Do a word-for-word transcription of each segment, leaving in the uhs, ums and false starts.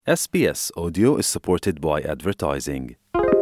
S B S Audio is supported by advertising.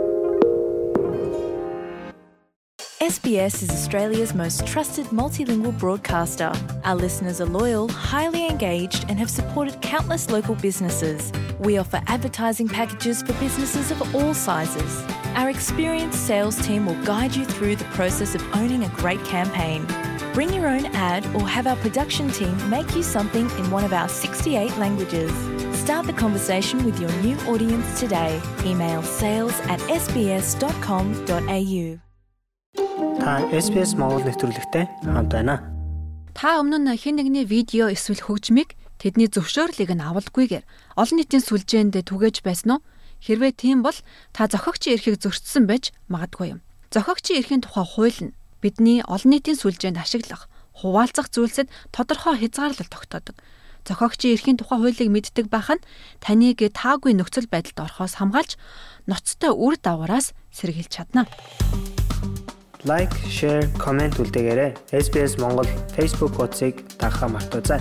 S B S is Australia's most trusted multilingual broadcaster. Our listeners are loyal, highly engaged, and have supported countless local businesses. We offer advertising packages for businesses of all sizes. Our experienced sales team will guide you through the process of owning a great campaign. Bring your own ad or have our production team make you something in one of our sixty-eight languages. Start the conversation with your new audience today. Email sales at s b s dot com dot a u. Та эс би эс Монгол нэвтрүүлэгтэй хамт байна. Та өмнө нь хэн нэгний видео эсвэл хөгжмийг тэдний зөвшөөрлийг нь авалгүйгээр олон нийтийн сүлжээнд түгээж байсан уу? Хэрвээ тийм бол та зохиогчийн эрхийг зөрчсөн байж магадгүй юм. Зохиогчийн эрхийн тухай хууль нь бидний олон нийтийн сүлжээнд ашиглах, хуваалцах зүйлсэд тодорхой хязгаарлалт тогтоодог. Зохиогчийн эрхийн тухай хуулийг мэддэг байх нь таныг таагүй нөхцөл байдалд орохоос хамгаалж ноцтой үр дагавараас сэргийлж чадна. Лайк, шеэр, комент үлдээгээрэй. эс би эс Монгол Facebook хуудсыг дагахаа мартаоцай.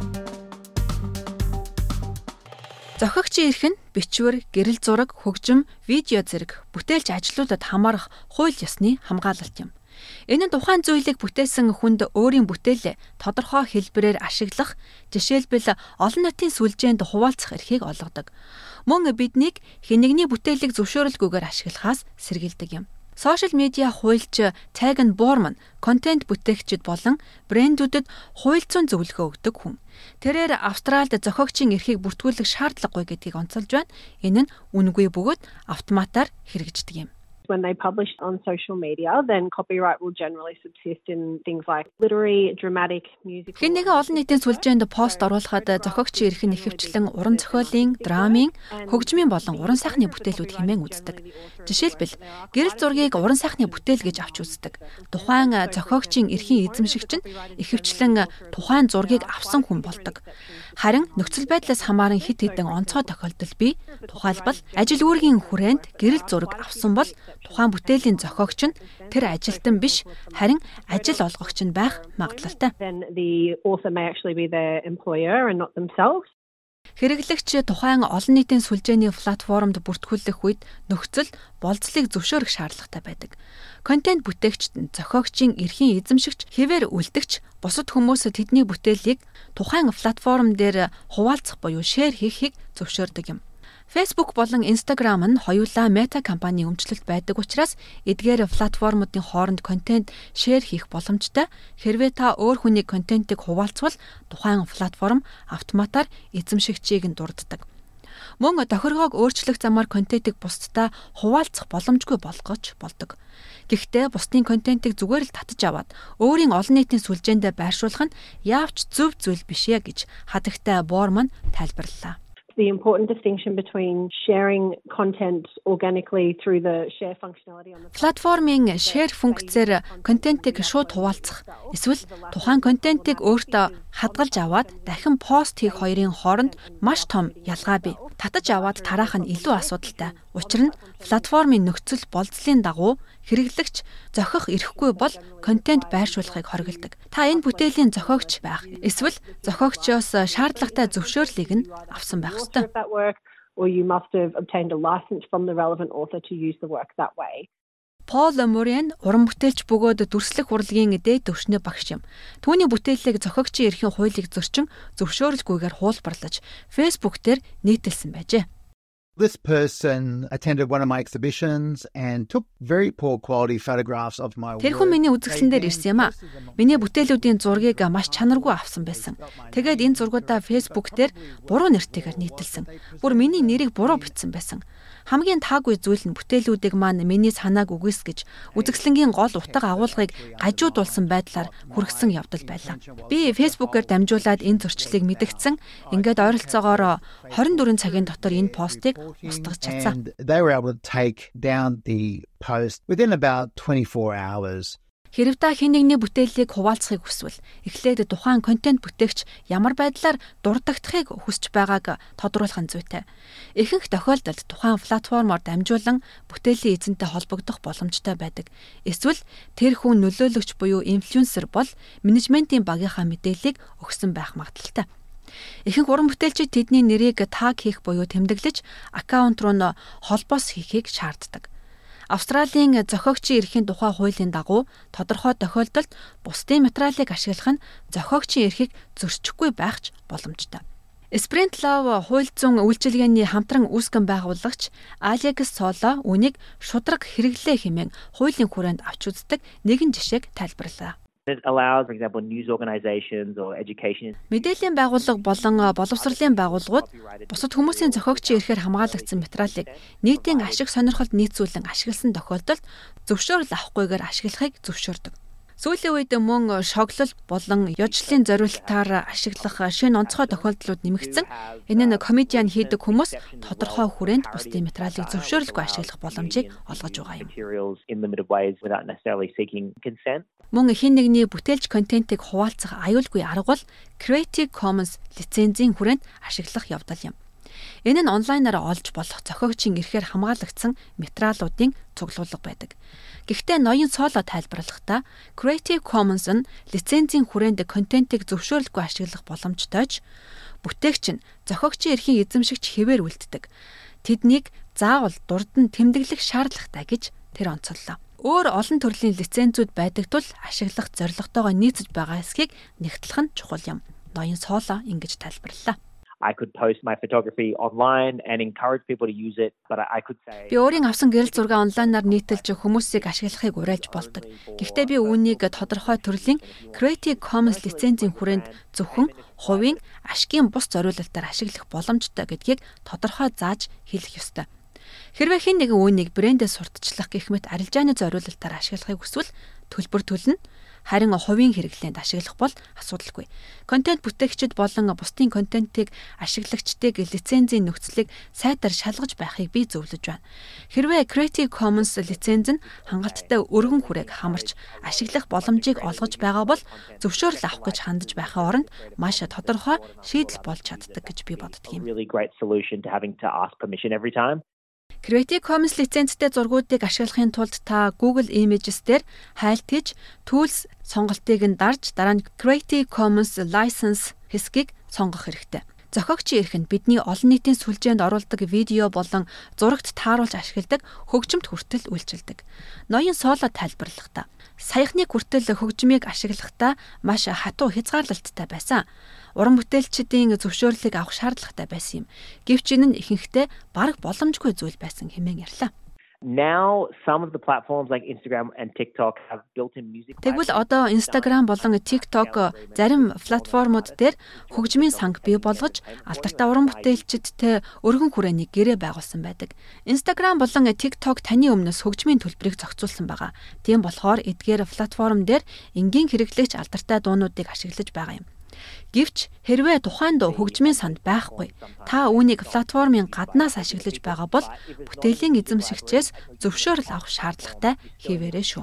Зохиогчийн эрх нь бичвэр, гэрэл зураг, хөгжим, видео зэрэг бүтээлч ажлуудад хамаарах хууль ёсны хамгаалалт юм. Энэ нь тухайн зүйлийг бүтээсэн хүнд өөрийн бүтээлээ тодорхой хэлбэрээр ашиглах, жишээлбэл олон нийтийн сүлжээнд хуваалцах эрхийг олгодог. Мөн биднийг хэнэгний бүтээлийг зөвшөөрөлгүйгээр ашиглахаас сэргийлдэг юм. Сошиал медиа хуульч Таган Борман контент бүтээгчид болон брэндүүдэд хууль зүйн зөвлөгөө өгдөг хүн. Тэрээр Австралид зохиогчийн эрхийг бүртгүүлэх шаардлагагүй гэдгийг онцолж байна. Энэ нь үнэгүй бөгөөд автоматар хэрэгждэг юм. When they publish on social media, then copyright will generally subsist in things like literary, dramatic, musical. Хэн нэгэн олон нийтийн сүлжээнд пост оруулахад зохиогчийн эрх нь ихэвчлэн уран зохиолын, драмын, хөгжмийн болон уран сайхны бүтээлүүд хэмээн үздэг. Жишээлбэл, гэрэл зургийг уран сайхны бүтээл гэж авч үздэг. Тухайн зохиогчийн эрхийн эзэмшигч нь ихэвчлэн тухайн зургийг авсан хүн болдог. Харин нөхцөл байдлаас хамааран хэд хэдэн онцгой тохиолдол бий. Тухайлбал, ажил үүргийн хүрээнд гэрэл зураг авсан бол тухайн бүтээлийн зохиогч нь тэр ажилтан биш, харин ажил олгогч нь байх магадлалтай. Хэрэглэгч тухайн олон нийтийн сүлжээний платформд бүртгүүлэх үед нөхцөл болцлыг зөвшөөрөх шаардлагатай байдаг. Контент бүтээгчид нь зохиогчийн эрхийн эзэмшигч хэвээр үлдэгч бусад хүмүүс тэдний бүтээлийг тухайн платформ дээр хуваалцах буюу шеэр хийхийг зөвшөөрдөг юм. Facebook болон Instagram нь хоёулаа Meta компанийн өмчлөлт байдаг учраас эдгээр платформуудын хооронд контент шеэр хийх боломжтой. Хэрвээ та өөр хүний контентыг хуваалцвал тухайн платформ автоматар эзэмшигчийг нь дурддаг. Мөн тохиргоог өөрчлөх замаар контентыг бусдад хуваалцах боломжгүй болгож болдог. Гэхдээ бусдын контентыг зүгээр л татаж аваад өөрийн олон нийтийн сүлжээнд байршуулах нь яавч зөв зүйл биш ээ гэж хатагтай Борман тайлбарллаа. The important distinction between sharing content organically through the share functionality on the платформын share функцээр контентыг шууд хуваалцах эсвэл тухайн контентыг өөртөө хадгалж аваад дахин пост хийх хоёрын хооронд маш том ялгаа бий. Татаж аваад тараах нь илүү асуудалтай. Учир нь платформын нөхцөл болцлын дагуу хэрэглэгч зохих эрхгүй бол контент байршуулахыг хориглодог. Та энэ бүтээлийн зохиогч байх эсвэл зохиогчоос шаардлагатай зөвшөөрлийг нь авсан байх ёстой. Or you must have obtained a license from the relevant author to use the work that way. Пол Морен уран бүтээлч бөгөөд дүрслэх урлагийн дээд түвшний багш юм. Түүний бүтээлийг зохиогчийн эрхийн хуулийг зөрчин зөвшөөрөлгүйгээр хуулбарлаж Facebook дээр нийтэлсэн байжээ. This person attended one of my exhibitions and took very poor quality photographs of my work. Тэр хүн миний үзэсгэлэн дээр ирсэн юм а. Миний бүтээлүүдийн зургийг маш чанаргүй авсан байсан. Тэгээд энэ зургуудаа Facebook дээр буруу нэртэйгээр нийтэлсэн. Бүр миний нэрийг буруу бичсэн байсан. Хамгийн таагүй зүйл нь бүтээлүүдийг маань миний санааг үгүйсгэж үзэсгэлэнгийн гол утга агуулгыг гажуудулсан байдлаар хүргэсэн явдал байлаа. Би Facebook-оор дамжуулаад энэ зөрчлийг мэдгдсэн. Ингээд ойролцоогоор хорин дөрвөн цагийн дотор энэ постыг устгаж чадсан. They were able to take down the post within about twenty-four hours. Хэрв та хэн нэгний бүтээлийг хуваалцахыг хүсвэл эхлээд тухайн контент бүтээгч ямар байдлаар дурддагдахыг хүсэж байгааг тодруулах нь зүйтэй. Ихэнх тохиолдолд тухайн платформоор дамжуулан бүтээлийн эзэнтэй холбогдох боломжтой байдаг. Эсвэл тэр хүн нөлөөлөгч буюу инфлюенсер бол менежментийн багийнхаа мэдээллийг өгсөн байх магадлалтай. Ихэнх уран бүтээлчид тэдний нэрийг таг хийх буюу тэмдэглэж аккаунт руу нь холбоос хийхийг шаарддаг. Австралийн зохиогчийн эрхийн тухай хуулийн дагуу тодорхой тохиолдолд бусдын материалыг ашиглах нь зохиогчийн эрхийг зөрчихгүй байх ч боломжтой. Sprint Law хууль зүйн үйлчилгээний хамтран үүсгэн байгуулагч Алекс Соло үүнийг шударга хэрэглээ хэмээн хуулийн хүрээнд авч үздэг нэгэн жишээг тайлбарлаа. It allows, for example, news organizations or education. Мэдээллийн байгууллага болон боловсролын байгууллагууд бусад хүмүүсийн зохиогчийн эрхээр хамгаалагдсан материалыг нийтийн ашиг сонирхолд нийцүүлэн ашигласан тохиолдолд зөвшөөрөл авахгүйгээр ашиглахыг зөвшөөрдөг. Сүүлийн үед мөн шоглол болон ёжлын зориулалтаар ашиглах шинэ онцгой тохиолдлууд нэмэгдсэн. Энэ нь комедиан хийдэг хүмүүс тодорхой хүрээнд бусдын материалыг зөвшөөрөлгүй ашиглах боломжийг олгож байгаа юм. Мөн хэн нэгний бүтээлч контентыг хуваалцах аюулгүй арга бол Creative Commons лицензийн хүрээнд ашиглах явдал юм. Энэ нь онлайнаар олж болох зохиогчийн эрхээр хамгаалагдсан материалуудын цуглуулга байдаг. Гэхдээ ноён Соло тайлбарлахдаа Creative Commons нь лицензийн хүрээнд контентыг зөвшөөрөлгүй ашиглах боломжтой ч бүтээгч нь зохиогчийн эрхийн эзэмшигч хэвээр үлддэг. Тэднийг заавал дурд нь тэмдэглэх шаардлагатай гэж тэр онцоллоо. Өөр олон төрлийн лицензүүд байдаг тул ашиглах зорилготойгоо нийцэж байгаа эсхийг нэгтлэх нь чухал юм. Ноён Соло ингэж тайлбарллаа. I could post my photography online and encourage people to use it, but I could say Би өөрийн авсан гэрэл зураг онлайнаар нийтэлж хүмүүсийг ашиглахыг уриалж болдог. Гэхдээ би үүнийг тодорхой төрлийн Creative Commons лицензийн хүрээнд зөвхөн хувийн ашигын бус зориулалтаар ашиглах боломжтой гэдгийг тодорхой зааж хэлэх ёстой. Хэрвээ хэн нэгэн үүнийг брэндээ сурталчлах гэх мэт арилжааны зориулалтаар ашиглахыг хүсвэл төлбөр төлнө. Харин хувийн хэрэглээнд ашиглах бол асуудалгүй. Контент бүтээгчид болон бусдын контентыг ашиглагчдыг лицензийн нөхцөлийг сайтар шалгаж байхыг би зөвлөж байна. Хэрвээ Creative Commons лиценз нь хангалттай өргөн хүрээг хамарч ашиглах боломжийг олгож байгаа бол зөвшөөрөл авах гэж хандж байхын оронд маш тодорхой шийдэл болж чаддаг гэж би боддог юм. Creative Commons лицензтэй зургуудыг ашиглахын тулд та Google Images дээр хайлт хийж Tools сонголтыг нь дарж дараа нь Creative Commons License хэсгийг сонгох хэрэгтэй. Зохиогчийн эрх нь бидний олон нийтийн сүлжээнд оруулдаг видео болон зурагт тааруулж ашигладаг хөгжимд хүртэл үйлчилдэг. Ноён Соло тайлбарлахдаа саяхны хүртэл хөгжмийг ашиглахдаа маш хатуу хязгаарлалттай байсан. Уран бүтээлчдийн зөвшөөрлийг авах шаардлагатай байсан юм. Гэвч энэ нь ихэнхдээ бараг боломжгүй зүйл байсан хэмээн ярьлаа. Now some of the platforms like Instagram and TikTok have built-in music. Тэгвэл одоо Instagram болон TikTok зарим платформуд дээр хөгжмийн санг бий болгож алдартай уран бүтээлчидтэй өргөн хүрээний гэрээ байгуулсан байдаг. Instagram болон TikTok таны өмнөөс хөгжмийн төлбөрийг зохицуулсан байгаа. Тийм болохоор эдгээр платформ дээр энгийн хэрэглэгч алдартай дуунуудыг ашиглаж байгаа юм. Гэвч хэрвээ тухайн дуу хөгжмийн санд байхгүй та үүнийг платформын гаднаас ашиглаж байгаа бол бүтээлийн эзэмшигчээс зөвшөөрөл авах шаардлагатай хэвээрээ шүү.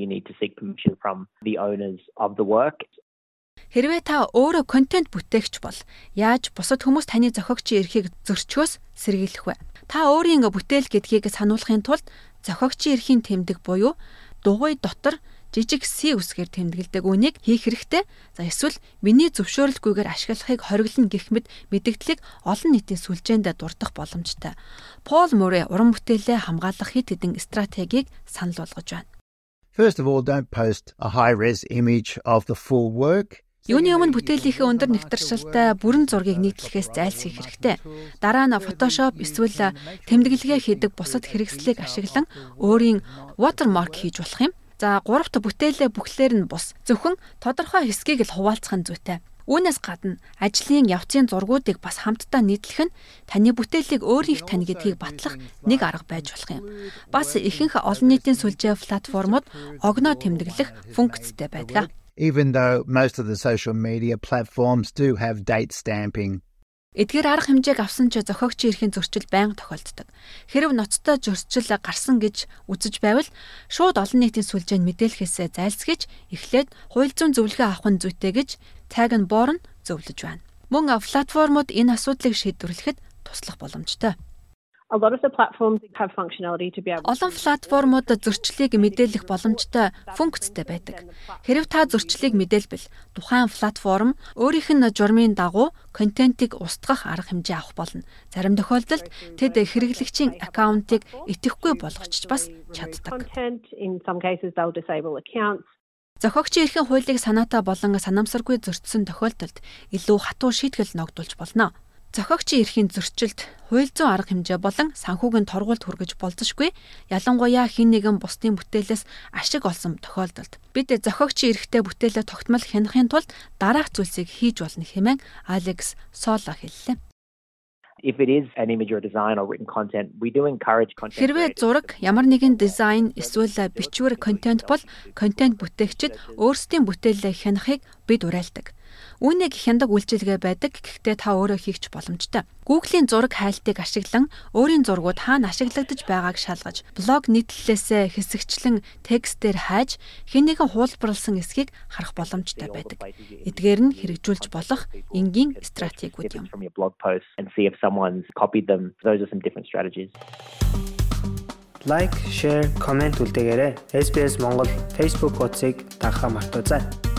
Хэрвээ та өөрөө контент бүтээгч бол яаж бусад хүмүүс таны зохиогчийн эрхийг зөрчгөөс сэргийлэх вэ? Та өөрийн бүтээл гэдгийг сануулахын тулд зохиогчийн эрхийн тэмдэг буюу дугуй дотор жижиг C үсгээр тэмдэглэдэг үнийг хийх хэрэгтэй. За эсвэл миний зөвшөөрөлгүйгээр ашиглахыг хориглоно гэх мэт мэдээллийг олон нийтийн сүлжээнд дурдах боломжтой. Пол Муррей уран бүтээлээ хамгаалах хэд хэдэн стратегийг санал болгож байна. First of all, don't post a high-res image of the full work. Юуны өмнө бүтээлийнхээ өндөр нэгтршилтай бүрэн зургийг нийтлэхээс зайлсхийх хэрэгтэй. Дараа нь Photoshop эсвэл тэмдэглэгээ хийдэг бусад хэрэгслийг ашиглан өөрийн watermark хийж болох юм. За гуравт бүтээлээ бүхлээр нь бус. Зөвхөн тодорхой хэсгийг л хуваалцах нь зүйтэй. Үүнээс гадна ажлын явцын зургуудыг бас хамтдаа нийтлэх нь таны бүтээлийг өөрийнх тань гэдгийг батлах нэг арга байж болох юм. Бас ихэнх олон нийтийн сүлжээ платформуд огноо тэмдэглэх функцтэй байдаг. Even though most of the social media platforms do have date stamping. Эдгээр арга хэмжээг авсан ч зохиогчийн эрхийн зөрчил байнга тохиолддог. Хэрэв ноцтой зөрчил гарсан гэж үзэж байвал шууд олон нийтийн сүлжээнд мэдээлэхээс зайлсхийж эхлээд хууль зүйн зөвлөгөө авах нь зүйтэй гэж Тагн Борн зөвлөж байна. Мөн платформуд энэ асуудлыг шийдвэрлэхэд туслах боломжтой. A lot of the platforms have functionality to be able Олон платформуд зөрчлийг мэдээлэх боломжтой функцтэй байдаг. Хэрв та зөрчлийг мэдээлбэл тухайн платформ өөрийнх нь журмын дагуу контентийг устгах арга хэмжээ авах болно. Зарим тохиолдолд тэд хэрэглэгчийн аккаунтыг итгэхгүй болгочих бас чаддаг. In some cases they'll disable accounts. Зохиогчийн эрхийн хуулийг санаатай болон санамсаргүй зөрчсөн тохиолдолд илүү хатуу шийтгэл ногдуулж болно. Зохиогчийн эрхийн зөрчилд хууль зүйн арга хэмжээ болон санхүүгийн торгуульд хүргэж болзошгүй, ялангуяа хэн нэгэн бусдын бүтээлээс ашиг олсон тохиолдолд бид зохиогчийн эрхтэй бүтээлээ тогтмол хянахын тулд дараах зүйлсийг хийж болно хэмээн Алекс Соло хэллээ. If it is an image or design or written content, we do encourage content. Хэрвээ зураг, ямар нэгэн дизайн эсвэл бичвэр контент бол контент бүтээгчид өөрсдийн бүтээлээ хянахыг бид уриалдаг. Үүнийг хяндаг үйлчилгээ байдаг, гэхдээ та өөрөө хийх боломжтой. Google-ийн зураг хайлтыг ашиглан өөрийн зургууд хаана ашиглагдаж байгааг шалгаж, блог нийтлэлээсээ хэсэгчлэн текстээр хайж, хэн нэгэн хуулбарлсан эсхийг харах боломжтой байдаг. Эдгээр нь хэрэгжүүлж болох энгийн стратегиуд юм. Лайк, шеэр, комент үлдээгээрэй. эс би эс Монгол Facebook хуудсыг дагахаа мартаоцай.